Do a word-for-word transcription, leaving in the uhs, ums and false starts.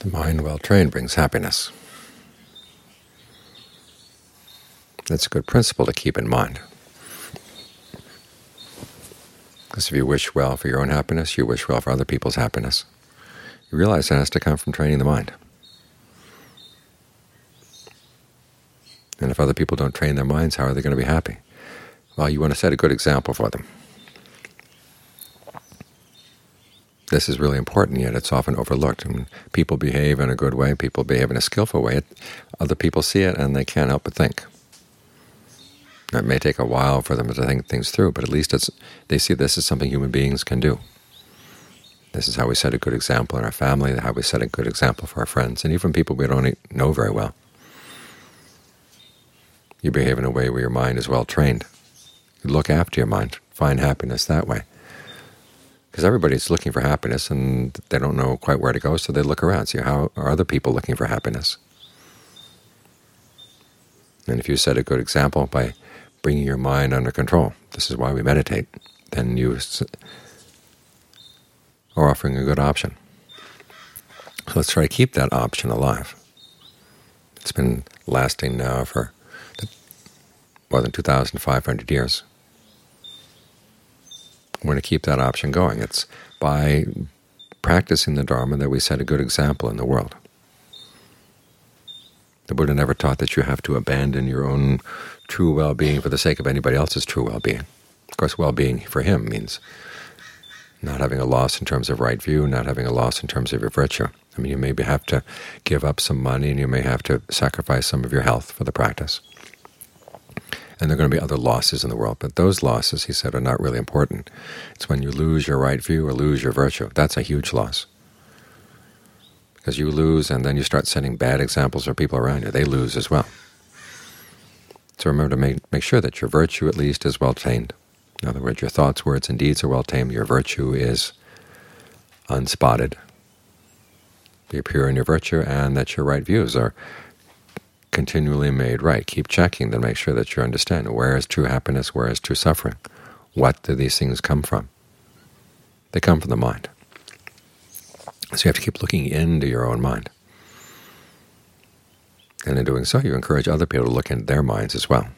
The mind well trained brings happiness. That's a good principle to keep in mind. Because if you wish well for your own happiness, you wish well for other people's happiness. You realize that has to come from training the mind. And if other people don't train their minds, how are they going to be happy? Well, you want to set a good example for them. This is really important, yet it's often overlooked. When people behave in a good way, people behave in a skillful way, it, other people see it and they can't help but think. It may take a while for them to think things through, but at least it's, they see this as something human beings can do. This is how we set a good example in our family, how we set a good example for our friends, and even people we don't know very well. You behave in a way where your mind is well trained. You look after your mind, find happiness that way. Because everybody's looking for happiness and they don't know quite where to go, so they look around, see how are other people looking for happiness. And if you set a good example by bringing your mind under control, this is why we meditate, then you are offering a good option. So let's try to keep that option alive. It's been lasting now for more than two thousand five hundred years. We want to keep that option going. It's by practicing the Dharma that we set a good example in the world. The Buddha never taught that you have to abandon your own true well-being for the sake of anybody else's true well-being. Of course, well-being for him means not having a loss in terms of right view, not having a loss in terms of your virtue. I mean, you may have to give up some money and you may have to sacrifice some of your health for the practice. And there are going to be other losses in the world, but those losses, he said, are not really important. It's when you lose your right view or lose your virtue. That's a huge loss. Because you lose and then you start setting bad examples for people around you. They lose as well. So remember to make, make sure that your virtue at least is well tamed. In other words, your thoughts, words, and deeds are well tamed. Your virtue is unspotted. Be pure in your virtue, and that your right views are continually made right. Keep checking to make sure that you understand where is true happiness, where is true suffering. What do these things come from? They come from the mind. So you have to keep looking into your own mind. And in doing so, you encourage other people to look into their minds as well.